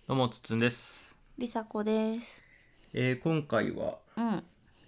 どうもつつんです。 りさこです。 今回は、 うん。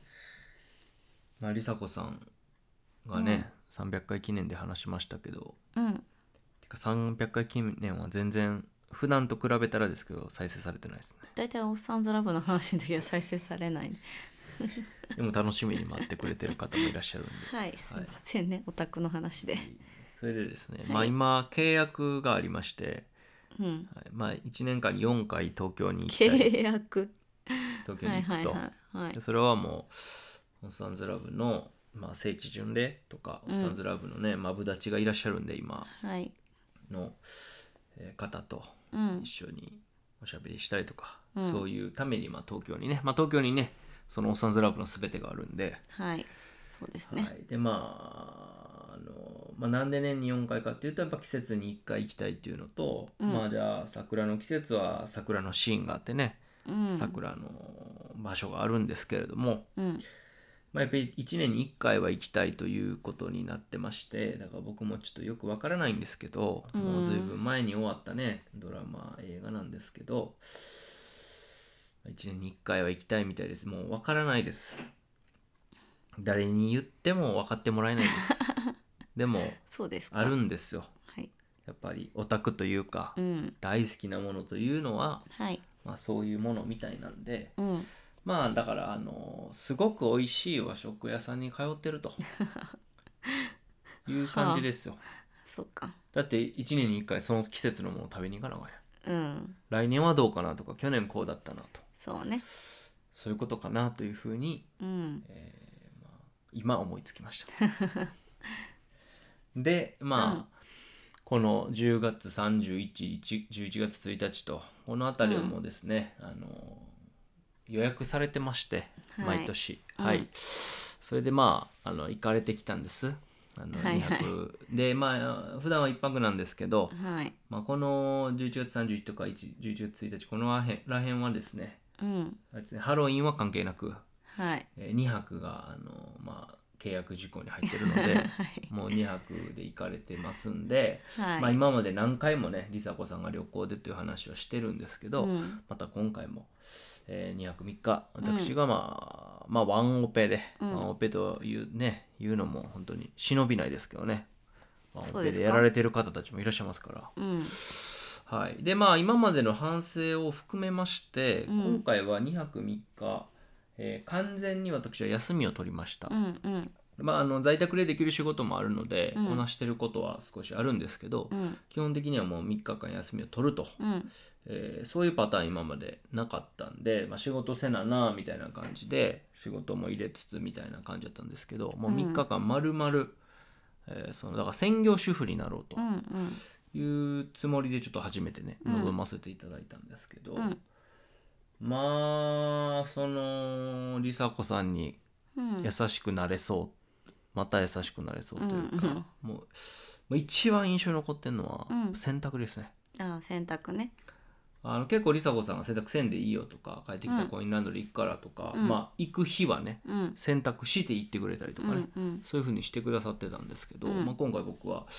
りさこさんがうん。 ね300回記念で話しましたけど、 うん。 てか300回記念は全然普段と比べたらですけど再生されてないですね。 だいたいおっさんずラブの話の時は再生されないね。 でも楽しみに待ってくれてる方もいらっしゃるんで、 はい、すいはい、 ませんね、オタクの話で。 それでですね、 はい。 今契約がありまして、 うん。 1年間に4回東京に行きたい、 契約。 東京はいに行くと。 はいはいはい。 でそれはもうオッサンズラブの、聖地巡礼とか、オッサンズラブのねマブダチがいらっしゃるんで今はい。 の方とうん。 一緒におしゃべりしたりとか、 うん。 そういうために東京にね、東京にねそのオッサンズラブの全てがあるんで、 はい。そうですね。 はい、でなんで年に4回かっていうとやっぱ季節に1回行きたいっていうのと、 うん。 じゃあ桜の季節は桜のシーンがあってね、 うん。 桜の場所があるんですけれども、 うん。 やっぱり1年に1回は行きたいということになってまして、だから僕もちょっとよくわからないんですけど、 うもうずいん。 ぶん前に終わったねドラマ映画なんですけど、1年に1回は行きたいみたいです。もうわからないです。誰に言っても分かってもらえないです。でもそうですあるか。 んですよ。 はい。 やっぱりオタクというか、 うん。 大好きなものというのは、 はい。 そういうものみたいなんで、 うん。 だからすごく美味しい和食屋さんに通ってるという感じはあ。 ですよ。 そっか。 だって1年に1回その季節のものを食べに行かなあかんやん。 うん。 来年はどうかなとか、去年こうだったなと、 そうね。 そういうことかなというふうに、 うん。 今思いつきました。でうん。 この10月31日、11月1日とこの辺りはうん。 もうですね、予約されてまして、 はい。 毎年、 うん。 それで行かれてきたんです。 はいはい。 2泊で、普段は1泊なんですけど、 はい。 この11月31日とか11月1日このらへんはですね、 うん。 ハロウィンは関係なく、 はい。 2泊が契約事項に入ってるので、 はい。 もう2泊で行かれてますんで、 はい。 今まで何回もね梨紗子さんが旅行でという話をしてるんですけど、 うん。 また今回も、2泊3日うん。 私がワンオペで、 うん。 ワンオペというのも本当に忍びないですけどね、ワンオペでやらそうですか。 れてる方たちもいらっしゃいますから。 うん。 はい、で今までの反省を含めまして今うん。 回は2泊3日、完全に私は休みを取りました。 うん。うん。 在宅でできる仕事もあるので、 うん。 こなしてることは少しあるんですけど、 うん。 基本的にはもう3日間休みを取ると、 うん。 そういうパターン今までなかったんで、仕事せななみたいな感じで仕事も入れつつみたいな感じだったんですけど、もう3日間丸々、だから専業主婦になろうとうん。 いうつもりでちょっと初めてねうん。 臨ませていただいたんですけど、 うん。 その梨紗子さんにうん。 優しくなれそう、また優しくなれそううん。 というか、 うん。 もう一番印象に残ってるのはうん。 洗濯ですね。 ああ、洗濯ね。 結構梨紗子さんが洗濯せんでいいよとか、帰ってきたらうん。 コインランドリー行くからとか、 うん。 行く日はねうん。 洗濯して行ってくれたりとかね、 うん。うん。 そういう風にしてくださってたんですけど、 うん。 今回僕は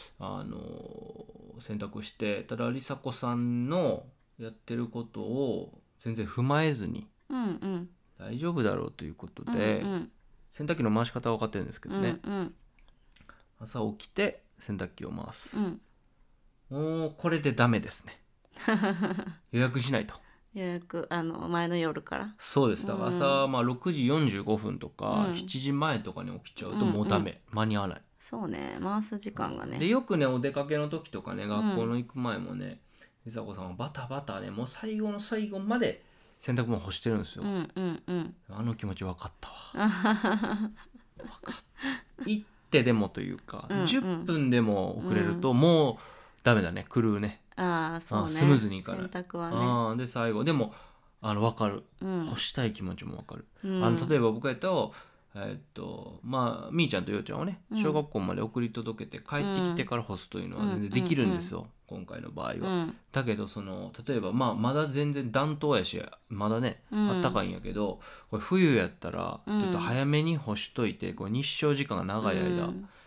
洗濯して、ただ梨紗子さんのやってることを全然踏まえずにうん。うん。 大丈夫だろうということうん。うで、 ん。 洗濯機の回し方は分かってるんですけどね、 うん。 朝起きて洗濯機を回す。 うん。 もうこれでダメですね。予約しないと。 予約、前の夜から。 そうです。 うだから朝ん。 6時45分とかうん。 7時前とかに起きちゃうとうん。うん。 もうダメ、間に合わない。 そうね。回す時間がね。 でよくねお出かけの時とかねうん。 学校の行く前もね梨紗子さんはバタバタねもう最後の最後まで洗濯物干してるんですよ。 うん。うん。うん。 あの気持ち分かったわ。 あははは。 行ってでもというかうん。う 10 ん。 分でも遅れるとうん。 もうダメだね、狂うね。 ああ、そうスムーね。 ズにいかない。 洗濯はね。 で最後でも分かる。 うん。 干したい気持ちも分かる。 うん。 例えば僕やとみーちゃんとようちゃんをねうん。 小学校まで送り届けて帰ってきてうん。 から干すというのうん。 は全然できうん。うん。 るんですよ、今回の場合は。 うん。 だけど例えばまだ全然暖冬やしまだねうん。 あったかいんやけど、これ冬やったらちょっとうん。 早めに干しといてこれ日照時間が長い間うん。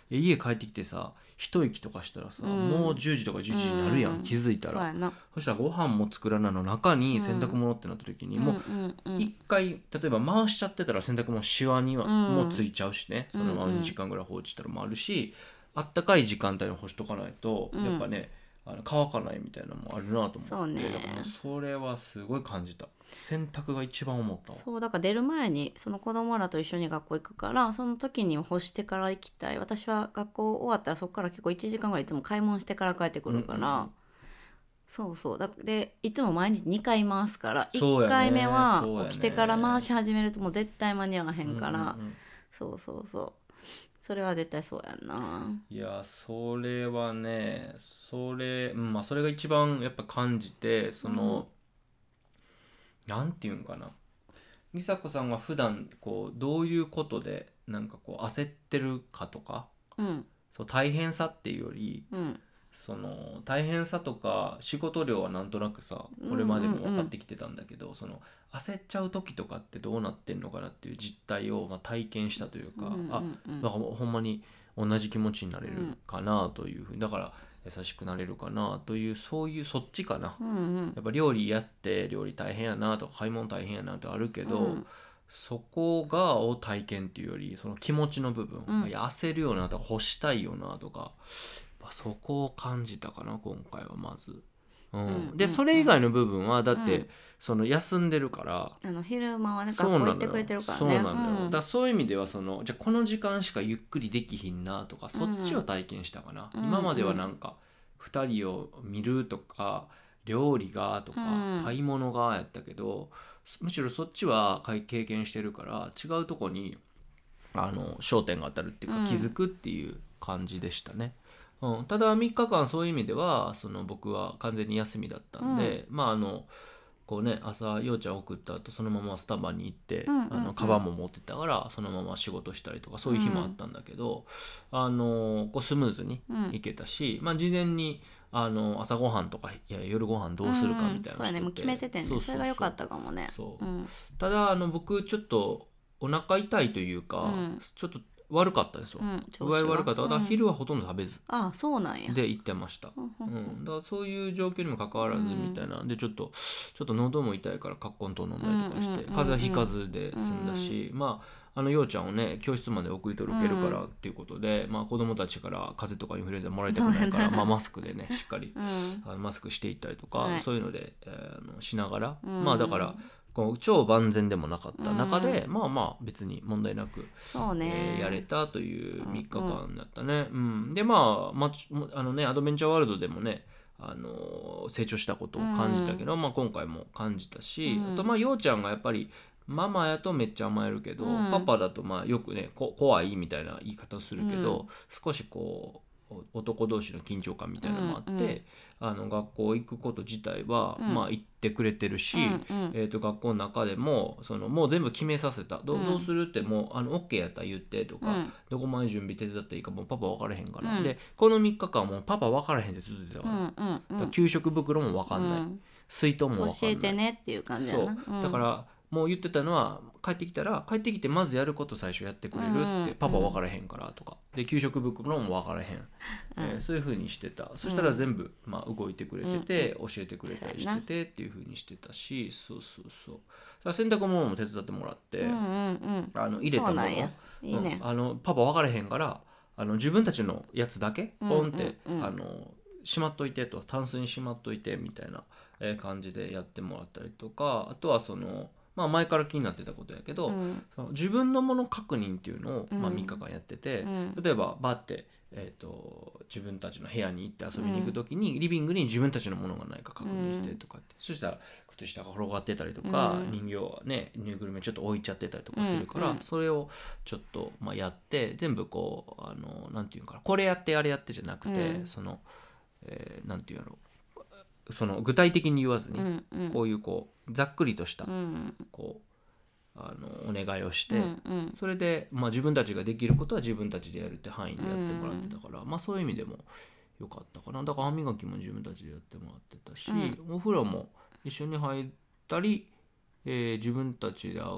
家帰ってきてさ一息とかしたらさ、 うんもう10時とか11時になるやん、 うん気づいたら。 そうやな。 そしたらご飯も作らなの中に洗濯物ってなった時に、もう一回例えば回しちゃってたら洗濯物シワにはもうついちゃうしね、そのまま2時間ぐらい放置したらもあるし、あったかい時間帯に干しとかないと、やっぱね乾かないみたいなのもあるなと思って、 そうねだからもうそれはすごい感じた。洗濯が一番思ったわ。 そうだから出る前にその子供らと一緒に学校行くから、その時に干してから行きたい。私は学校終わったらそこから結構1時間ぐらいいつも買い物してから帰ってくるから、そうそうでいつも毎日2回回すから、 そうやね 1回目はそうやね起きてから回し始めるともう絶対間に合わへんから、 うんうんうん、 そうそうそう、それは絶対そうやんな。 いやそれはねまあそれが一番やっぱ感じて、その、なんていうんかな、美佐子さんが普段こうどういうことでなんかこう焦ってるかとか、 うんそう大変さっていうより、 うんその大変さとか仕事量はなんとなくさこれまでも分かってきてたんだけど、その焦っちゃう時とかってどうなってんのかなっていう実態をまあ体験したというか、だからほんまに同じ気持ちになれるかなというふうに、だから優しくなれるかなという、そういうそっちかな、やっぱ料理やって料理大変やなとか買い物大変やなとかあるけど、そこを体験っていうよりその気持ちの部分、いや焦るよなとか欲したいよなとか、そこを感じたかな今回はまず、でそれ以外の部分はだって、その休んでるから、 昼間はねそうなのよ学校行ってくれてるからね。 そうなのよ、だからそういう意味ではそのじゃあこの時間しかゆっくりできひんなとか、そっちを体験したかな、今まではなんか2人を見るとか料理がとか、買い物がやったけど、むしろそっちは経験してるから違うとこに焦点が当たるっていうか、気づくっていう感じでしたね。ただ3日間そういう意味ではその僕は完全に休みだったんで、まあこうね、朝ようちゃん送った後そのままスタバに行って、カバンも持ってたからそのまま仕事したりとかそういう日もあったんだけど、こうスムーズに行けたし、まあ、事前に朝ごはんとか夜ご飯どうするかみたいなのしてて、 そうやね、もう決めててんね。それが良かったかもね。 そう、ただ僕ちょっとお腹痛いというか、ちょっと悪かったんですよ、具合悪かった。だから昼はほとんど食べずあそうなんやで行ってました、だからそういう状況にもかかわらずみたいな、でちょっと喉も痛いからカッコン糖飲んだりとかして、風邪ひかずで済んだし、まあようちゃんをね教室まで送り届けるからっていうことで、まあ子供たちから風邪とかインフルエンザもらいたくないから、まあ、マスクでねしっかり、マスクしていったりとか、そういうので、しながら、まあだからこう超万全でもなかった中で、まあまあ別に問題なく、 そうね、 やれたという3日間だったね。でまあ、アドベンチャーワールドでもね成長したことを感じたけど、まあ、今回も感じたし、あとまあようちゃんがやっぱりママやとめっちゃ甘えるけど、パパだとまあよくね怖いみたいな言い方をするけど、少しこう男同士の緊張感みたいなのもあって、学校行くこと自体は、まあ行ってくれてるし、学校の中でももう全部決めさせた、どうするってもうOK やったら言ってとか、どこまで準備手伝っていいかもうパパ分からへんから、でこの3日間もうパパ分からへんってずっと言ってたから、だから給食袋も分かんない、水筒も分かんない、 教えてねっていう感じやな。 そうだからもう言ってたのは帰ってきてまずやること最初やってくれるって、パパ分からへんからとかで給食袋も分からへん、そういう風にしてた。そしたら全部、まあ、動いてくれてて、教えてくれたりしててっていう風にしてたし、そう洗濯物も手伝ってもらって、入れたものいいね、 パパ分からへんから自分たちのやつだけポンって、しまっといてと、タンスにしまっといてみたいな感じでやってもらったりとか、あとはまあ、前から気になってたことやけど、自分のもの確認っていうのを、まあ、3日間やってて、例えばバーって、自分たちの部屋に行って遊びに行く時に、リビングに自分たちのものがないか確認してとかって、そしたら靴下が転がってたりとか、人形はねぬいぐるみちょっと置いちゃってたりとかするから、それをちょっと、まあ、やって全部こうなんていうかな、これやってあれやってじゃなくて、なんていうの、具体的に言わずに、こういうざっくりとした、こうお願いをして、それで、まあ、自分たちができることは自分たちでやるって範囲でやってもらってたから、まあ、そういう意味でもよかったかな。だから歯磨きも自分たちでやってもらってたし、お風呂も一緒に入ったり、自分たちで上がって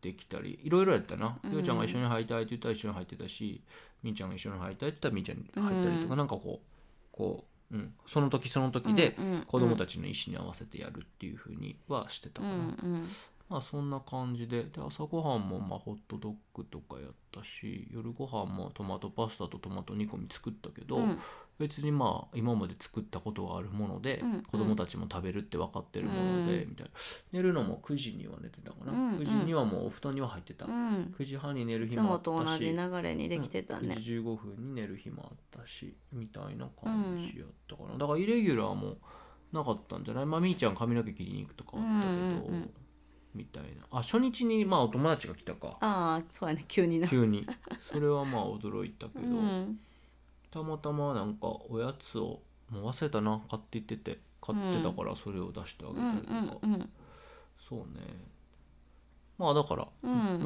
ってきたりいろいろやったな、ようちゃんが一緒に入りたいって言ったら一緒に入ってたし、みーちゃんが一緒に入りたいって言ったらみーちゃんに入ったりとか、なんかその時その時で子供たちの意思に合わせてやるっていう風にはしてたかな、そんな感じで、朝ごはんもホットドッグとかやったし、夜ごはんもトマトパスタとトマト煮込み作ったけど、別に今まで作ったことがあるもので、子供たちも食べるって分かってるもので、みたいな。寝るのも9時には寝てたかな、9時にはもうお布団には入ってた、9時半に寝る日もあったし、 いつもと同じ流れにできてたね、 9時15分に寝る日もあったしみたいな感じやったかな、だからイレギュラーもなかったんじゃない。みーちゃん髪の毛切りに行くとかあったけど、みたいな。初日にお友達が来たか。 そうやね、急にそれは驚いたけど、たまたまなんかおやつをもう忘れたな、買ってたからそれを出してあげたりとか、そうね、だから、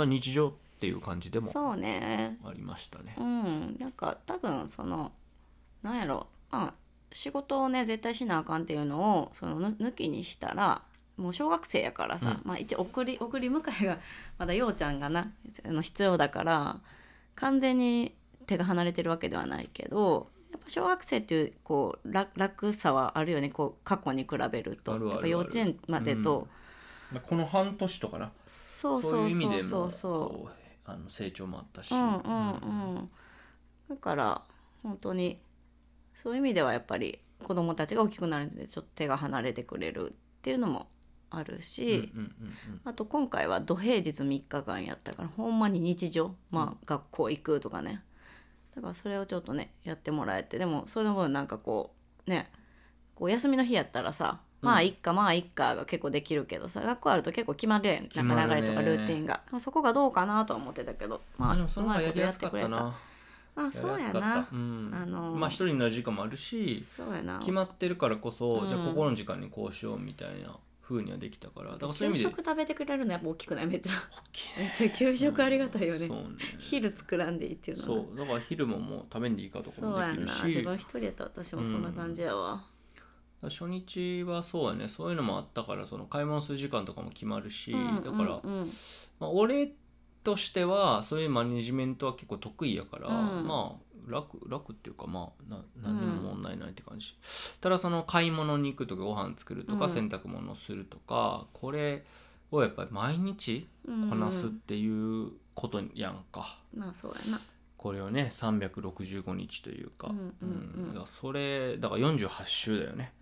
日常っていう感じでもそうねありましたね。 なんか多分なんやろ、仕事をね絶対しなあかんっていうのを抜きにしたら、もう小学生やからさ、一応送り迎えがまだようちゃんが必要だから完全に手が離れてるわけではないけど、やっぱ小学生っていう楽さはあるよね、過去に比べると。やっぱ幼稚園までと、 この半年とかな、 そういう意味でも成長もあったし、 だから本当にそういう意味ではやっぱり子どもたちが大きくなるのでちょっと手が離れてくれるっていうのもあるし、あと今回は土平日3日間やったからほんまに日常、学校行くとかね、だからそれをちょっとねやってもらえて、でもそれの分なんか休みの日やったらさ、いっかが結構できるけどさ、学校あると結構決まるやん、なんか流れとかルーティンが、そこがどうかなとは思ってたけど、 でもその方がやりやすかったな。 そうやな、 一人になる時間もあるし、 そうやな、 決まってるからこそ、じゃあここの時間にこうしようみたいな風にはできたから、だからそういう意味で給食食べてくれるのやっぱ大きくない？めっちゃ給食ありがたいよね、昼作らんでいいっていうのは。 そうだから昼ももう食べんでいいかとかもできるし、 そうやな、自分一人やったら私もそんな感じやわ、 初日はそうやね、そういうのもあったから、買い物する時間とかも決まるし、だから、俺としてはそういうマネジメントは結構得意やから、楽っていうか何でも問題ないって感じ、ただ買い物に行くとかご飯作るとか洗濯物するとか、これをやっぱり毎日こなすっていうことやんか、 そうやな、 これをね365日というか、だからそれだから48週だよね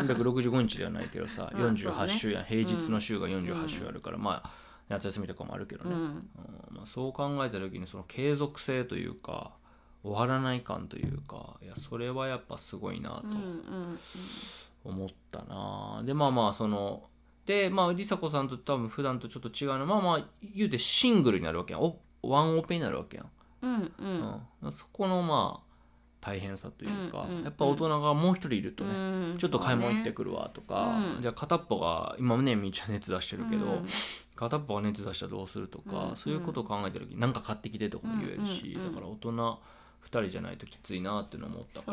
365日ではないけどさ48週や、平日の週が48週あるから、夏休みとかもあるけどね、そう考えた時に継続性というか終わらない感というか、いやそれはやっぱすごいなと思ったな。でりさこさんと多分普段とちょっと違うの言うてシングルになるわけやん、ワンオペになるわけやん、そこの大変さというか、やっぱ大人がもう一人いるとね、ちょっと買い物行ってくるわとか、じゃあ片っぽが今ねみーちゃん熱出してるけど、片っぽが熱出したらどうするとか、そういうことを考えた時に何か買ってきてとかも言えるし、だから大人2人じゃないときついなっていうのを思ったから、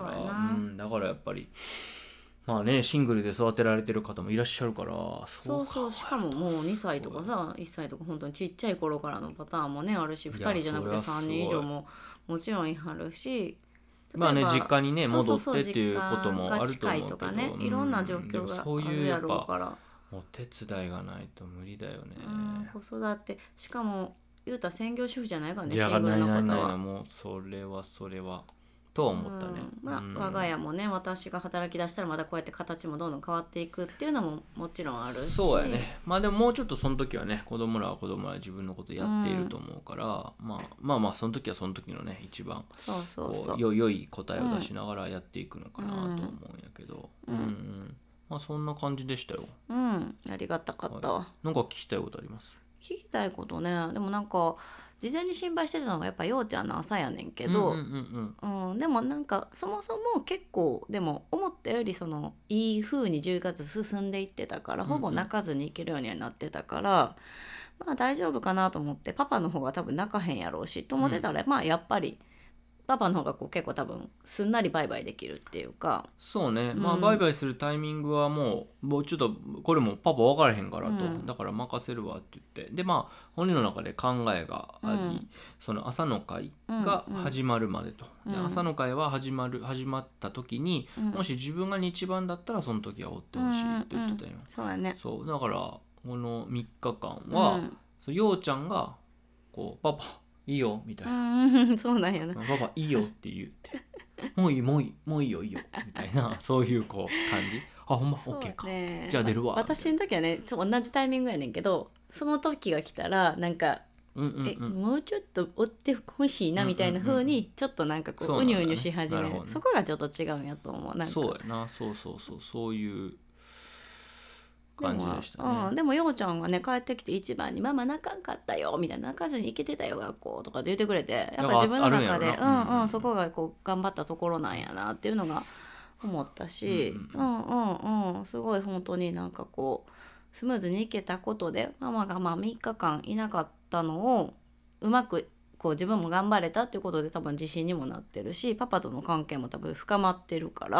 だからやっぱりシングルで育てられてる方もいらっしゃるから、 そうしかももう2歳とかさ1歳とか本当にちっちゃい頃からのパターンもねあるし、2人じゃなくて3人以上ももちろんいはるし、 実家にね戻ってっていうこともあると思うけど、 近いとかね、いろんな状況があるやろうから、 もう手伝いがないと無理だよね、 子育てしかも言うたら専業主婦じゃないからね、 シングルの方は。 もうそれはとは思ったね、 我が家もね私が働き出したらまだこうやって形もどんどん変わっていくっていうのももちろんあるし、 そうやね。でももうちょっとその時はね、子供らは自分のことやっていると思うから、その時はその時のね一番良い答えを出しながらやっていくのかなと思うんやけど、そんな感じでしたよ。 ありがたかったわ。 なんか聞きたいことあります？ 聞きたいことね、でもなんか事前に心配してたのがやっぱようちゃんの朝やねんけど、でもなんかそもそも結構でも思ったよりいい風に10月進んでいってたから、ほぼ泣かずに行けるようにはなってたから、大丈夫かなと思って、パパの方が多分泣かへんやろうしと思ってたら、やっぱりパパの方がこう結構多分すんなりバイバイできるっていうか。 そうね、まあバイバイするタイミングはもうちょっとこれもパパ分からへんからと、だから任せるわって言って、でまあ本人の中で考えがあり、その朝の会が始まるまでと、で朝の会は始まった時に、もし自分が日番だったらその時は追ってほしいって言ってたよ、 そうやね。 そうだからこの3日間は、ようちゃんがこうパパいいよみたいな、 そうなんやな。 パパいいよって言ってもういいよいいよみたいな、そういうこう感じ。あほんま OK か、じゃあ出るわ。 私の時はね同じタイミングやねんけど、その時が来たらなんか、もうちょっと追ってほしいなみたいな風にちょっとなんかこううにゅうにゅし始める、そこがちょっと違うんやと思う。なんかそうやな、そういう感じでしたね。 でもようちゃんがね帰ってきて一番に「ママ泣かんかったよ」みたいな「泣かずに行けてたよ学校」とかで言ってくれて、やっぱ自分の中でそこがこう頑張ったところなんやなっていうのが思ったし、すごい本当になんかこうスムーズに行けたことで、ママがまあ3日間いなかったのをうまくこう自分も頑張れたっていうことで多分自信にもなってるし、パパとの関係も多分深まってるから、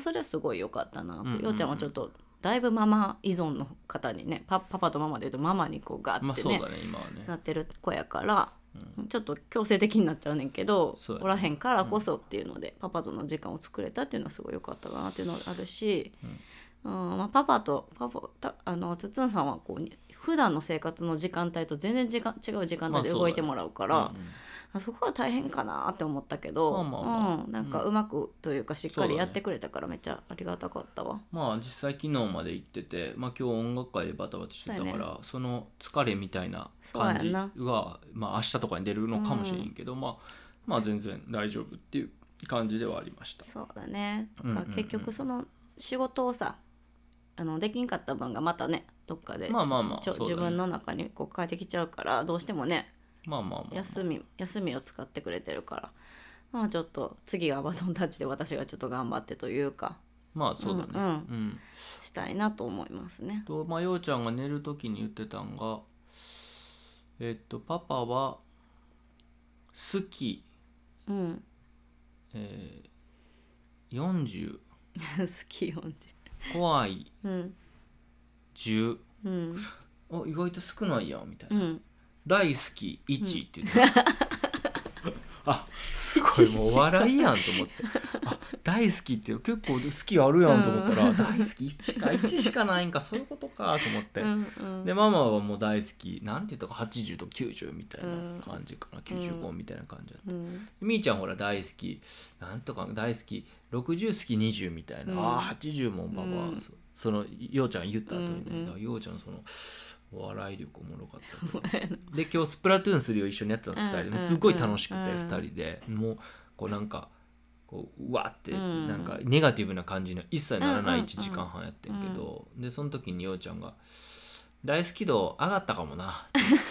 それはすごい良かったなと。ようちゃんはちょっとだいぶママ依存の方にね、パパとママでいうとママにこうガッてね、なってる子やから、ちょっと強制的になっちゃうねんけど、おらへんからこそっていうので、パパとの時間を作れたっていうのはすごい良かったかなっていうのがあるし、パパとつつんさんはこう普段の生活の時間帯と全然違う時間帯で動いてもらうから、そこは大変かなって思ったけど、なんかうまくというかしっかりやってくれたからめっちゃありがたかったわ。 まあ実際昨日まで行ってて、今日音楽会でバタバタしてたから、その疲れみたいな感じが明日とかに出るのかもしれんけど、まあ全然大丈夫っていう感じではありました。 そうだね。結局その仕事をさできんかった分がまたねどっかで自分の中にこう変えてきちゃうから、どうしてもね休みを使ってくれてるから、ちょっと次はバトンタッチで私がちょっと頑張ってというか、 そうだね、 したいなと思いますね。 ようちゃんが寝る時に言ってたんが、パパは好き、40 好き40 怖い、10、意外と少ないやんみたいな、大好き1って言ってた、すごいもう笑いやんと思って大好きって結構好きあるやんと思ったら、大好き1か1しかないんか、そういうことかと思って、でママはもう大好きなんて言ったか80と90みたいな感じかな、95みたいな感じだった、みーちゃんほら大好きなんとか大好き60好き20みたいな、80もパパはそのようちゃん言った後にね、ようちゃんその笑い力おもろかったで今日スプラトゥーン3を一緒にやってたんです、2人ですごい楽しくて、2人でもうこうなんかこううわってなんかネガティブな感じの一切ならない1時間半やってんけど、でその時にようちゃんが大好き度上がったかもな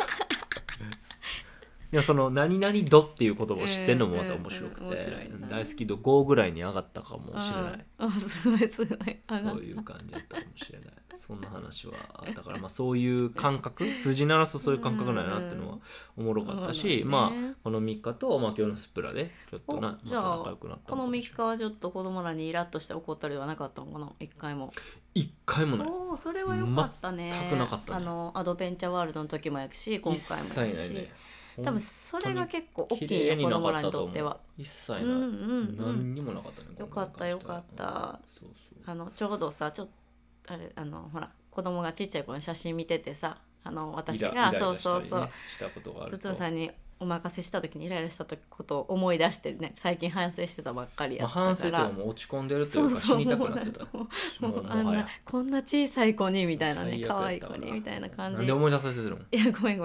でもその何々度っていう言葉を知ってんのもまた面白くて、大好き度5ぐらいに上がったかもしれない、 すごいそういう感じだったかもしれない、そんな話はあったから、そういう感覚、数字鳴らすとそういう感覚なんやなっていうのはおもろかったし、この3日と、今日のスプラでちょっとまた仲良くなったこの3日はちょっと子供らにイラッとして怒ったりはなかったのかな。1回もない。それはよかったね。 全くなかったね。 アドベンチャーワールドの時もやし、今回もやし、多分それが結構大きいよ、子供らにとっては。 一切ない、何にもなかったね。 よかった。ちょうどさ、あれほら子供がちっちゃい頃の写真見ててさ、私がつつんさんにお任せした時にイライラしたことを思い出してね、最近反省してたばっかりやったから、 反省とかも落ち込んでるというか死にたくなってた、 こんな小さい子にみたいなね、可愛い子にみたいな感じ。 なんで思い出させてるの。 いやごめん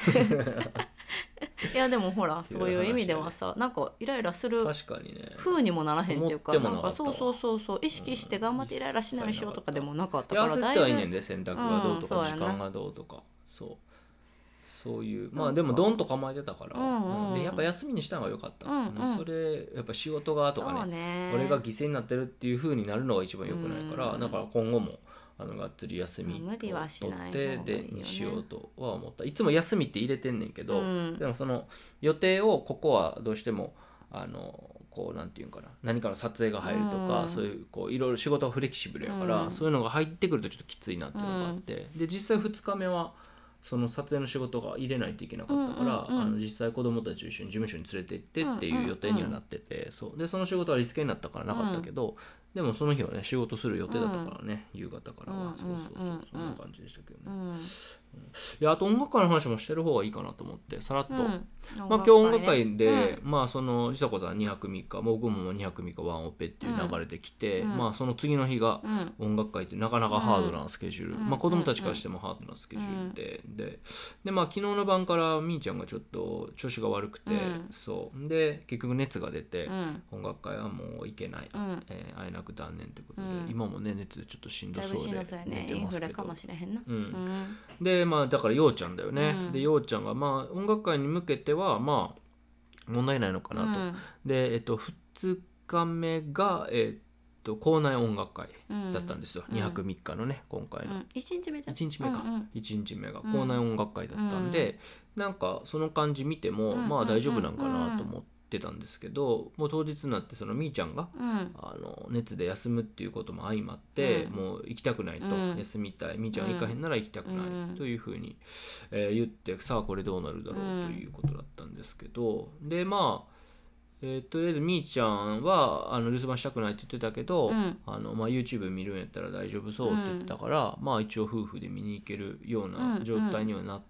いやでもほらそういう意味ではさ、なんかイライラする風にもならへんっていうか、なんかそう意識して頑張ってイライラしないしようとかでもなかったから、 焦ってはいいねんで、洗濯がどうとか時間がどうとか、そういうでもドンと構えてたから、でやっぱ休みにしたのが良かった、それやっぱ仕事がとかね、俺が犠牲になってるっていう風になるのが一番良くないから、だから今後もがっつり休み無理はしない取ってでにしようとは思った。いつも休みって入れてんねんけど、でもその予定をここはどうしてもこうなんていうんかな、何かの撮影が入るとか、 うんそういうこういろいろ仕事がフレキシブルやから、 うんそういうのが入ってくるとちょっときついなっていうのがあって、で実際2日目はその撮影の仕事が入れないといけなかったから、 うんうんうん実際子供たちを一緒に事務所に連れて行ってっていう予定にはなってて、そうでその仕事はリスケになったからなかったけど、でもその日はね仕事する予定だったからね、夕方からは、そうそうそう、そんな感じでしたけどね。いや、あと音楽会の話もしてる方がいいかなと思ってさらっと、まあ、今日音楽会で、まあそのりさこさん2泊3日、僕も2泊3日ワンオペっていう流れで来て、まあその次の日が音楽会ってなかなかハードなスケジュール、まあ子供たちからしてもハードなスケジュールで、まあ昨日の晩からみーちゃんがちょっと調子が悪くて、そうで結局熱が出て、音楽会はもう行けない、会えなく断念ということで、今もね熱でちょっとしんどそうで寝てますけど、でまあだからようちゃんだよね、でようちゃんがまあ音楽会に向けてはまあ問題ないのかなと、で2日目が校内音楽会だったんですよ、2泊3日のね今回の、 1日目じゃん 1日目か、1日目が校内音楽会だったんで、なんかその感じ見ても、まあ大丈夫なんかなと思ってたんですけど、もう当日になってそのみーちゃんが、熱で休むっていうことも相まって、もう行きたくないと、休みたい、みーちゃんが行かへんなら行きたくないというふうに、言って、さあこれどうなるだろうということだったんですけど、でまあとりあえずみーちゃんは留守番したくないって言ってたけど、まあ、YouTube 見るんやったら大丈夫そうって言ってたから、まあ一応夫婦で見に行けるような状態にはなって、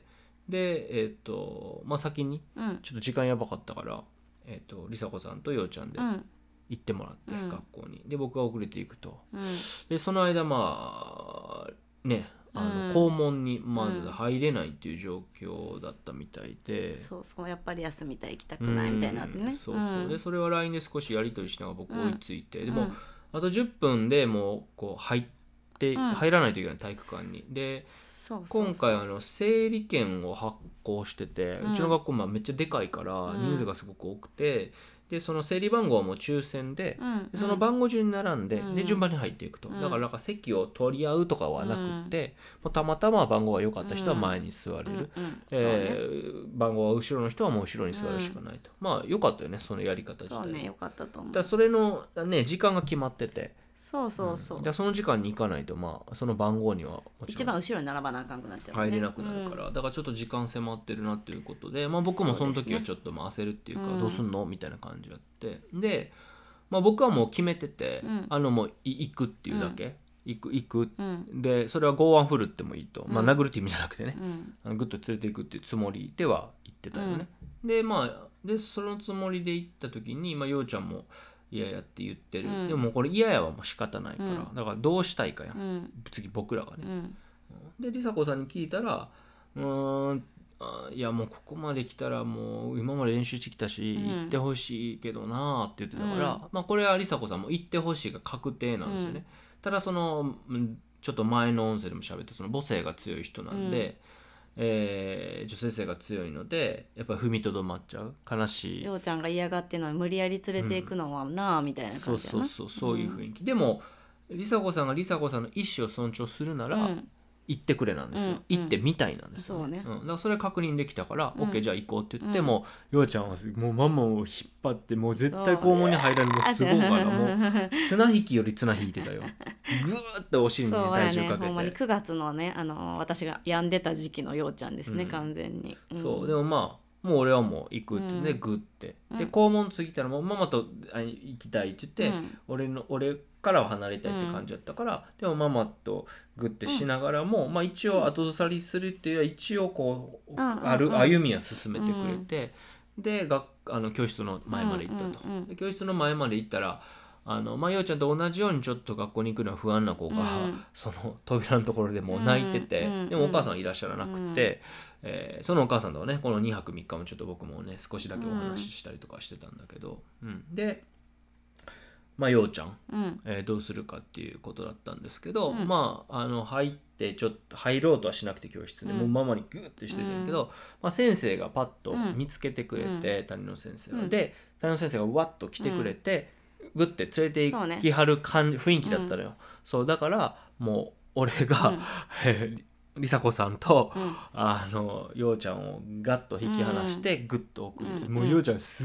でまあ先にちょっと時間やばかったから、りさこさんとようちゃんで行ってもらって、学校にで僕が遅れていくと、でその間まあね校門にまず入れないっていう状況だったみたいで、 そうやっぱり休みたい行きたくないみたいなね、 そうでそれは LINE で少しやり取りしながら僕追いついて、でもあと10分でもうこう入らないといけない体育館にで、今回整理券を発行してて、うちの学校めっちゃでかいから人数がすごく多くて、でその整理番号はもう抽選で、その番号順に並んで、で順番に入っていくと、だからなんか席を取り合うとかはなくって、たまたま番号が良かった人は前に座れる、番号が後ろの人はもう後ろに座るしかないと、まあ良かったよねそのやり方自体。 そうね、良かったと思う。 だそれのね時間が決まってて、 そう、 だその時間に行かないと、まあその番号にはもちろん一番後ろに並ばなあかんくなっちゃう、 入れなくなるから、だからちょっと時間迫ってるなっていうことで、まあ、僕もその時はちょっと焦るっていうか、どうすんのみたいな感じあって、で、まあ、僕はもう決めてて、もう行くっていうだけ、行く、でそれは剛腕振るってもいいと、まあ、殴るって意味じゃなくてね、グッと連れていくっていうつもりでは言ってたよね、でまあそのつもりで行った時に、まあ、ようちゃんも嫌やって言ってる、でもこれ嫌やはもう仕方ないから、だからどうしたいかや、次僕らがね、でりさこさんに聞いたらいやもうここまで来たらもう今まで練習してきたし、行ってほしいけどなって言ってたから、まあ、これはりさこさんも行ってほしいが確定なんですよね、ただそのちょっと前の音声でも喋ってその母性が強い人なんで、女性性が強いのでやっぱり踏みとどまっちゃう、悲しい、 ようちゃんが嫌がってるのに無理やり連れていくのはなあ、みたいな感じやな。 そういう雰囲気、でもりさこさんがりさこさんの意思を尊重するなら、行ってくれなんですよ、行ってみたいなんですよ、ね、だからそれ確認できたから、OK じゃあ行こうって言っても、ようちゃんはもうママを引っ張ってもう絶対校門に入られるのすごいからもう綱引きより綱引いてたよぐーっとお尻に、体重かけて、 ほんまに9月のね私が病んでた時期のようちゃんですね、完全に、 そうでもまあもう俺はもう行くって言ってグッて、で校門過ぎたらもうママと行きたいって言って、俺からは離れたいって感じだったから、でもママとグッてしながらも、まあ一応後ずさりするっていうよりは一応こう、歩みは進めてくれて、で教室の前まで行ったと、で教室の前まで行ったらまあ、ようちゃんと同じようにちょっと学校に行くのは不安な子が、その扉のところでもう泣いてて、でもお母さんはいらっしゃらなくて、そのお母さんとはねこの2泊3日もちょっと僕もね少しだけお話ししたりとかしてたんだけど、でまあようちゃん、どうするかっていうことだったんですけど、まあ入ってちょっと入ろうとはしなくて教室で、もうママにグッてしてたんやけど、まあ、先生がパッと見つけてくれて、谷野先生が、で谷野先生がわっと来てくれて、グッて連れて行きはる雰囲気だったのよ、そうだからもう俺が、りさこさんと、ようちゃんをガッと引き離してグッと送る、もうようちゃんすっ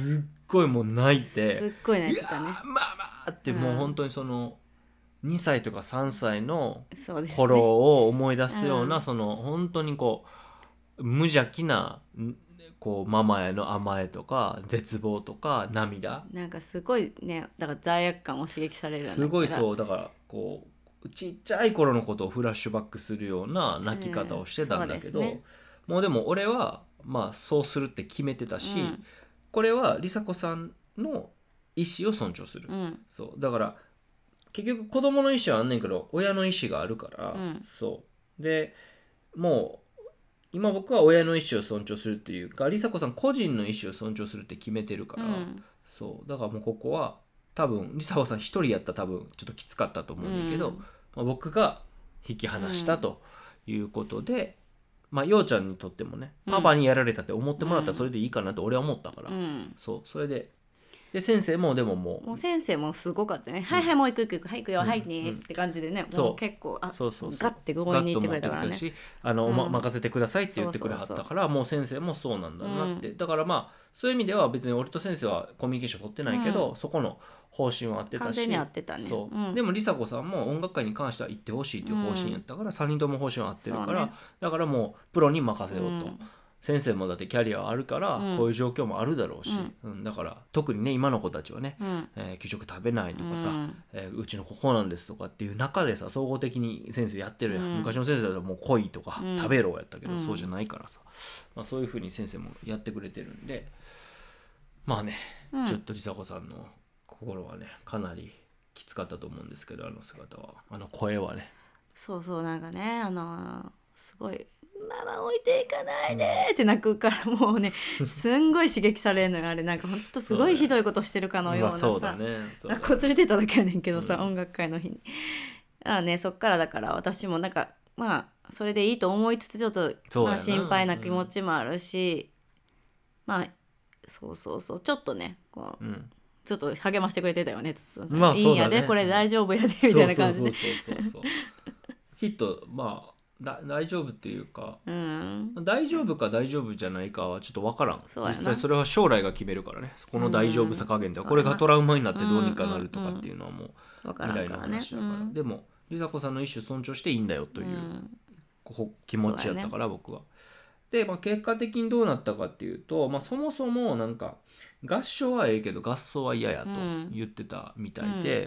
ごいもう泣いすてっごい泣いてたね。 まあまあってもう本当にその2歳とか3歳のそうですね。 頃を思い出すような、 うんその本当にこう無邪気なこうママへの甘えとか絶望とか涙、 なんかすごいね、だから罪悪感を刺激されるんだから。 すごいそうだからこうちっちゃい頃のことをフラッシュバックするような泣き方をしてたんだけど、 そうですねもうでも俺はまあそうするって決めてたし、 うんこれは梨紗子さんの意思を尊重する、 うんそうだから結局子供の意思はあんねんけど親の意思があるから、 うんそうでもう今僕は親の意思を尊重するっていうか梨紗子さん個人の意思を尊重するって決めてるから、 うんそうだからもうここは多分梨紗子さん一人やったら多分ちょっときつかったと思うんだけど、 うんまあ、僕が引き離したということで、まあようちゃんにとってもねパパにやられたって思ってもらったらそれでいいかなと俺は思ったから、 うんそうそれで先生もでももうもう先生もすごかったね、はいはいもう行く行く行くはい行くよ、 うんはいねって感じでね、 そうもう結構そうそうそうガッて強引に言ってくれたからね。 ガッと持ってくるしうん任せてくださいって言ってくれはったからもう先生もそうなんだなって、だからまあそういう意味では別に俺と先生はコミュニケーション取ってないけど、そこの方針は合ってたし完全に合ってたね。 そううんでも梨紗子さんも音楽会に関しては行ってほしいっていう方針やったから、3人とも方針は合ってるから、 そうねだからもうプロに任せようと、 うん先生もだってキャリアはあるから、 うんこういう状況もあるだろうし、だから特にね今の子たちはね、 うん給食食べないとかさ、 うんうちのここなんですとかっていう中でさ総合的に先生やってるやん、昔の先生だともう来いとか、食べろやったけど、そうじゃないからさ、まあ、そういう風に先生もやってくれてるんでまあね、ちょっと梨紗子さんの心はねかなりきつかったと思うんですけど、あの姿は声はねそうそうなんかねすごいママ置いていかないでって泣くからもうねすんごい刺激されるのよあれなんかほんとすごいひどいことしてるかのようなさ、 そうだねそうだね学校連れてっただけやねんけどさ、音楽会の日にそっからだから私もなんかまあそれでいいと思いつつちょっと、 そうやなまあ、心配な気持ちもあるし、まあそうそうそうちょっとねこう、ちょっと励ましてくれてたよねつつさ、 まあいいんやそうだねでこれ大丈夫やでみたいな感じでそうきっとまあ大丈夫っていうか、 うん大丈夫か大丈夫じゃないかはちょっと分からん、 そうやな実際それは将来が決めるからねこの大丈夫さ加減では、これがトラウマになってどうにかなるとかっていうのはもう分から未来のんからね話だから、でも梨紗子さんの意思を尊重していいんだよという、気持ちやったから僕は。で、まあ、結果的にどうなったかっていうと、まあ、そもそもなんか合唱はええけど合奏は嫌やと言ってたみたいで、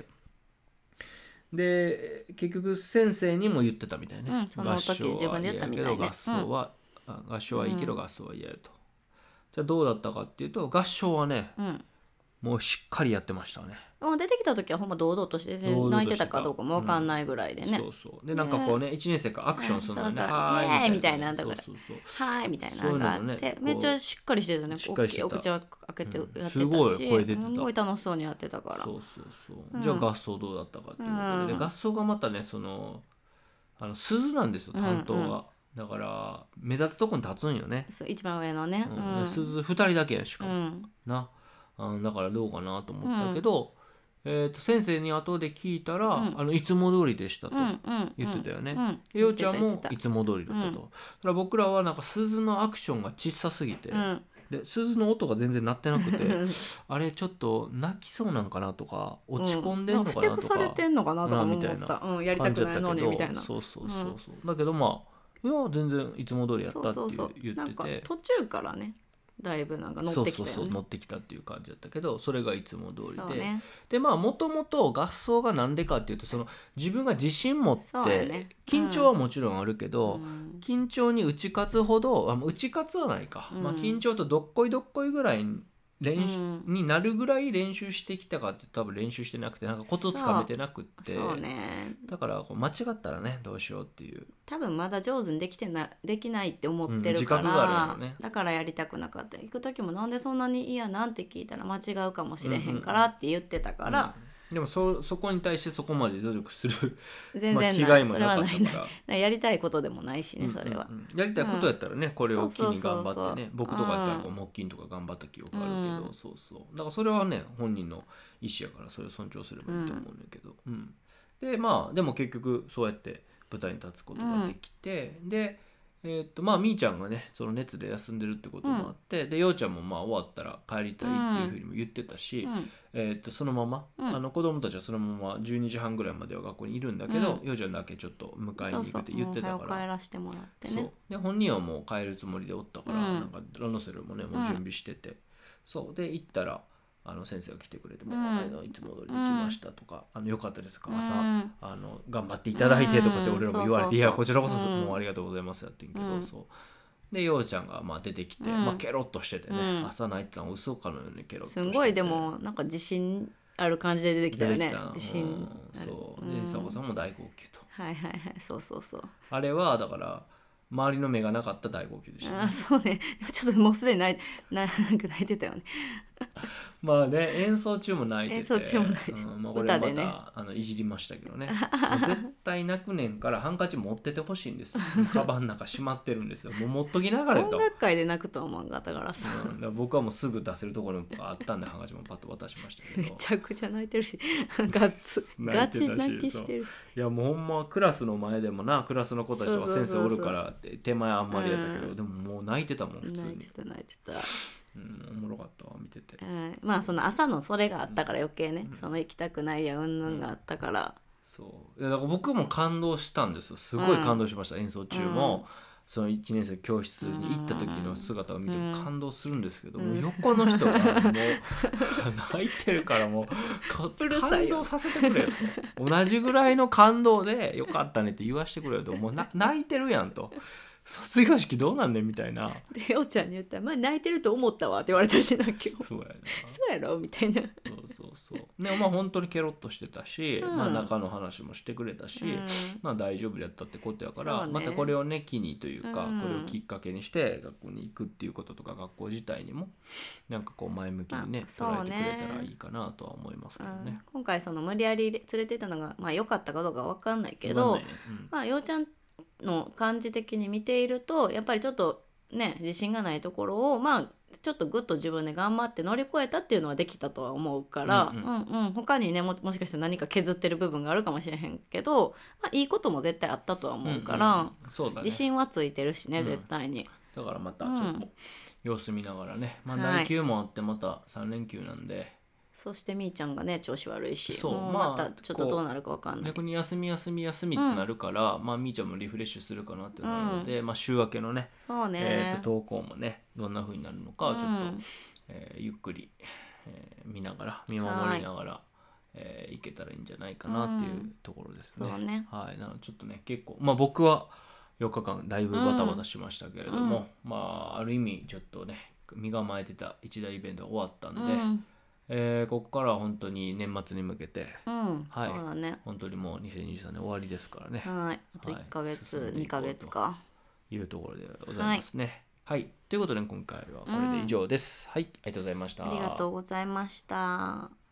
で結局先生にも言ってたみたいね、 その時自分で言ったみたいね合唱は合唱はいいけど合奏は嫌やと、じゃあどうだったかっていうと合唱はね、もうしっかりやってましたね。 もう出てきた時はほんま堂々として泣いてたかどうかも分かんないぐらいでね、 そうそうでなんかこうね1年生からアクションするのよね、 そうそうはーいイエーイみたいなだからそうそうそうはいみたいなのがあって、 そういうのもねこうめっちゃしっかりしてたねしっかりしてたお口を開けてやってたし、 すごい声出てたすごい楽しそうにやってたからそうそうそう、じゃあ合奏どうだったかっていうことで、合奏がまたね鈴なんですよ担当が、だから目立つとこに立つんよね、 そう一番上のね、 鈴2人だけやしかも、なだからどうかなと思ったけど、先生に後で聞いたら、いつも通りでしたと言ってたよね。でようちゃんもいつも通りだったと。だから僕らはなんか鈴のアクションが小さすぎて、で鈴の音が全然鳴ってなくてあれちょっと泣きそうなんかなとか落ち込んでんのかなとか、 ふてくされてんのかなとか思ったみたいなやりたくないのにみたいなそうそうそうそう、だけどまあいや全然いつも通りやったってそうそう言なんかってて、 途中からねだいぶなんか乗ってきたよね。 そう乗ってきたっていう感じだったけど、それがいつも通りで、 そうねでまあもともと合奏がなんでかっていうと自分が自信持って、 そうやね緊張はもちろんあるけど、緊張に打ち勝つほど打ち勝つはないか、まあ、緊張とどっこいどっこいぐらい練習、になるぐらい練習してきたかって多分練習してなくてなんかコツつかめてなくってそうねだからこう間違ったらねどうしようっていう多分まだ上手にできないって思ってる自から、 覚があるよね。 だからやりたくなかった。行く時もなんでそんなに嫌なんて聞いたら間違うかもしれへんからって言ってたから、 でもそこに対してそこまで努力する全然気ない、それ概もなかったはないなからいやりたいことでもないしね、それは、 やりたいことやったらね、これを機に頑張ってね、 そうそうそうそう僕とかやったらこう木琴とか頑張った記憶あるけど、そうそうだからそれはね本人の意思やからそれを尊重すればいいと思うんだけど、でまあでも結局そうやって舞台に立つことができて、でまあみーちゃんがねその熱で休んでるってこともあって、でようちゃんもまあ終わったら帰りたいっていうふうにも言ってたし、そのまま、子供たちはそのまま12時半ぐらいまでは学校にいるんだけど、ようちゃんだけちょっと迎えに行くって言ってたから、 もう早く帰らせてもらってね。 そうで本人はもう帰るつもりでおったから、なんかランドセルもねもう準備してて、そうで行ったら先生が来てくれても、いつも通りできましたとか、よかったですか朝、頑張っていただいてとかって俺らも言われて、いやこちらこそ、もうありがとうございますやってんけど、そうでようちゃんがまあ出てきて、ケロッとしててね、朝泣いてたの嘘かのようにケロッとしてて、 すごいでもなんか自信ある感じで出てきたよね。自信そうでさこさんも大号泣と、 はいはいはい、そうそうそう、 あれはだから周りの目がなかった大号泣でしたね。 そうね、ちょっともうすでになんか泣いてたよね。 まあね演奏中も泣いてて、 演奏中も泣いてて、 まあ、これまた、いじりましたけどねもう絶対泣くねんからハンカチ持っててほしいんですよ。カバンの中しまってるんですよ。もう持っときながらと。 音楽会で泣くとは思わんかったからさ、 だから僕はもうすぐ出せるところがあったんでハンカチもパッと渡しましたけどめちゃくちゃ泣いてるしガチ泣きしてる。 いやもうほんまクラスの前でもな、クラスの子たちとか先生おるからって手前あんまりやったけど、でももう泣いてたもん普通に。 泣いてたおもろかったわ見てて、 まあその朝のそれがあったから余計ね、その行きたくないやうんぬんがあったから、 そういやだから僕も感動したんですよ。すごい感動しました、演奏中も、その1年生教室に行った時の姿を見ても感動するんですけど、もう横の人がもう泣いてるからもう感動させてくれよと、同じぐらいの感動でよかったねって言わしてくれよと、もう泣いてるやんと、卒業式どうなんねんみたいな。 でようちゃんに言ったら「まあ泣いてると思ったわ」って言われたしな、今日。 そうやなそうやろみたいな。 そうでもまあ本当にケロッとしてたし、まあ中の話もしてくれたし、まあ大丈夫だったってことやから、またこれをね機にというか、これをきっかけにして学校に行くっていうこととか学校自体にもなんかこう前向きにね、捉えてくれたらいいかなとは思いますけどね。 今回その無理やり連れてったのがまあ良かったかどうか分かんないけど、まあようちゃんの感じ的に見ているとやっぱりちょっとね自信がないところをまあちょっとぐっと自分で頑張って乗り越えたっていうのはできたとは思うから、他にね もしかしたら何か削ってる部分があるかもしれへんけど、まあ、いいことも絶対あったとは思うから、 そうだね、 自信はついてるしね、絶対に。 だからまたちょっと様子見ながらね、まあ内休もあってまた3連休なんで、 そしてみーちゃんがね調子悪いし、 そうもうまたちょっとどうなるか分かんない。 逆に休みってなるから、まあみーちゃんもリフレッシュするかなってなるので、まあ週明けのね、 そうね、 投稿もねどんな風になるのかちょっと、ゆっくり、見守りながら、いけたらいいんじゃないかなっていうところですね。 そうね、 はい、なのでちょっとね結構まあ僕は4日間だいぶバタバタしましたけれども、まあある意味ちょっとね身構えてた一大イベントが終わったんで、ここからは本当に年末に向けて、はい、 そうだね、 本当にもう2023年終わりですからね、 はい、あと1ヶ月、2ヶ月かいうところでございますね。はい、ということで今回はこれで以上です。はい、ありがとうございました。 ありがとうございました。